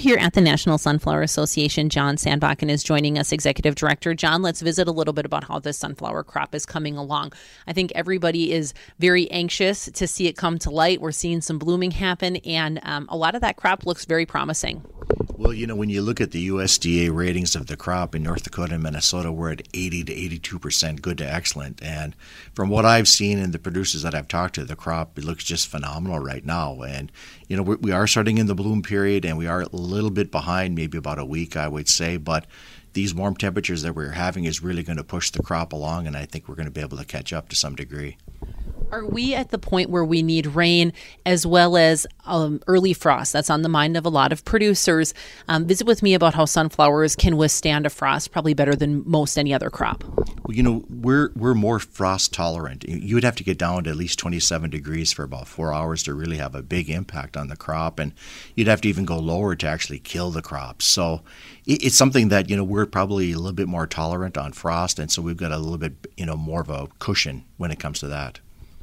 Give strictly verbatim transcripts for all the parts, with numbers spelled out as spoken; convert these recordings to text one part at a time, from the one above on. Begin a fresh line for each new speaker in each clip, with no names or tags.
here at the National Sunflower Association. John Sandbakken is joining us, Executive Director. John, let's visit a little bit about how this sunflower crop is coming along. I think everybody is very anxious to see it come to light. We're seeing some blooming happen, and um, a lot of that crop looks very promising.
Well, you know, when you look at the U S D A ratings of the crop in North Dakota and Minnesota, we're at eighty to eighty-two percent good to excellent. And from what I've seen and the producers that I've talked to, the crop, it looks just phenomenal right now. And, you know, we, we are starting in the bloom period, and we are a little bit behind, maybe about a week, I would say. But these warm temperatures that we're having is really going to push the crop along, and I think we're going to be able to catch up to some degree.
Are we at the point where we need rain as well as um, early frost? That's on the mind of a lot of producers. Um, visit with me about how sunflowers can withstand a frost probably better than most any other crop.
Well, you know, we're we're more frost tolerant. You would have to get down to at least twenty-seven degrees for about four hours to really have a big impact on the crop, and you'd have to even go lower to actually kill the crop. So it, it's something that, you know, we're probably a little bit more tolerant on frost, and so we've got a little bit, you know, more of a cushion when it comes to that.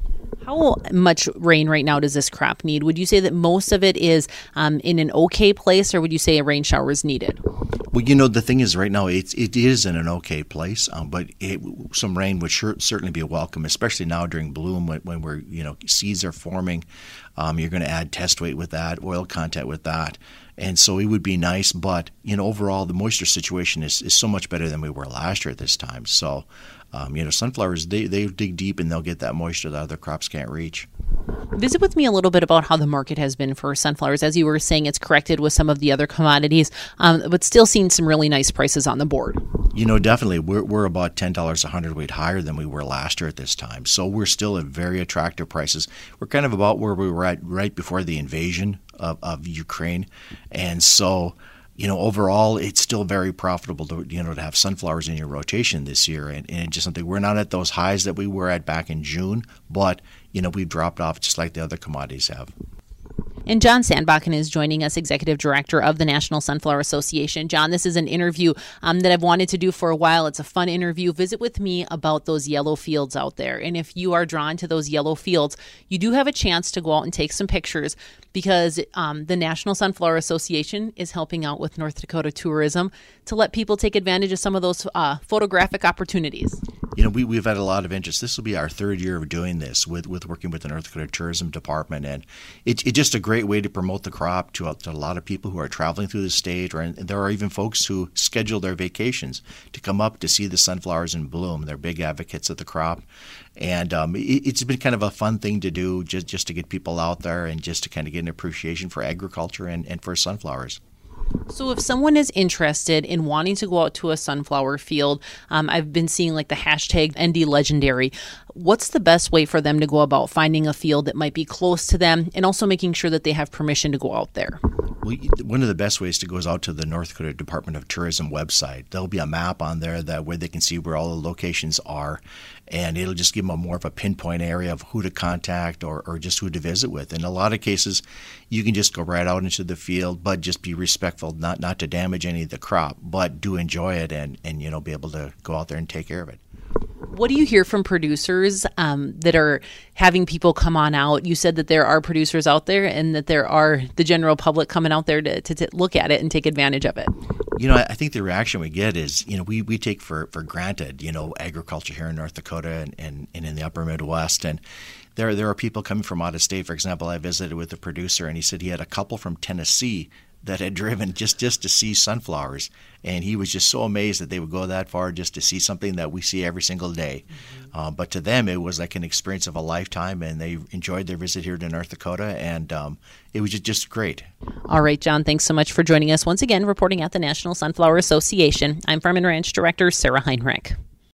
How much rain right now does this crop need? Would you say that most of it is um, in an okay place, or would you say a rain shower is needed?
Well, you know, the thing is right now it's, it is in an okay place, um, but it, some rain would sure, certainly be welcome, especially now during bloom when, when we're, you know, seeds are forming. Um, you're going to add test weight with that, oil content with that. And so it would be nice, but, you know, overall the moisture situation is, is so much better than we were last year at this time. So, um, you know, sunflowers, they, they dig deep and they'll get that moisture that other crops can't reach.
Visit with me a little bit about how the market has been for sunflowers. As you were saying, it's corrected with some of the other commodities, um, but still seeing some really nice prices on the board.
You know, definitely. We're, we're about ten dollars a hundredweight higher than we were last year at this time. So we're still at very attractive prices. We're kind of about where we were at right before the invasion of, of Ukraine. And so, you know, overall, it's still very profitable to, you know, to have sunflowers in your rotation this year. And, and just something, we're not at those highs that we were at back in June, but, you know, we've dropped off just like the other commodities have.
And John Sandbakken is joining us, Executive Director of the National Sunflower Association. John, this is an interview um, that I've wanted to do for a while. It's a fun interview. Visit with me about those yellow fields out there. And if you are drawn to those yellow fields, you do have a chance to go out and take some pictures, because um, the National Sunflower Association is helping out with North Dakota tourism to let people take advantage of some of those uh, photographic opportunities.
You know, we, we've had a lot of interest. This will be our third year of doing this with, with working with the North Dakota Tourism Department. And it, it's just a great way to promote the crop to, to a lot of people who are traveling through the state. Or and there are even folks who schedule their vacations to come up to see the sunflowers in bloom. They're big advocates of the crop. And um, it, it's been kind of a fun thing to do, just, just to get people out there and just to kind of get an appreciation for agriculture and, and for sunflowers.
So if someone is interested in wanting to go out to a sunflower field, um, I've been seeing like the hashtag N D Legendary. What's the best way for them to go about finding a field that might be close to them, and also making sure that they have permission to go out there?
Well, one of the best ways to go is out to the North Dakota Department of Tourism website. There'll be a map on there that where they can see where all the locations are, and it'll just give them a more of a pinpoint area of who to contact or, or just who to visit with. In a lot of cases, you can just go right out into the field, but just be respectful, not not to damage any of the crop, but do enjoy it and, and you know, be able to go out there and take care of it.
What do you hear from producers um, that are having people come on out? You said that there are producers out there and that there are the general public coming out there to, to, to look at it and take advantage of it.
You know, I think the reaction we get is, you know, we, we take for, for granted, you know, agriculture here in North Dakota and, and, and in the upper Midwest. And there, there are people coming from out of state. For example, I visited with a producer, and he said he had a couple from Tennessee that had driven just, just to see sunflowers. And he was just so amazed that they would go that far just to see something that we see every single day. Mm-hmm. Uh, but to them, it was like an experience of a lifetime, and they enjoyed their visit here to North Dakota, and um, it was just, just great.
All right, John, thanks so much for joining us once again, reporting at the National Sunflower Association. I'm Farm and Ranch Director Sarah Heinrich.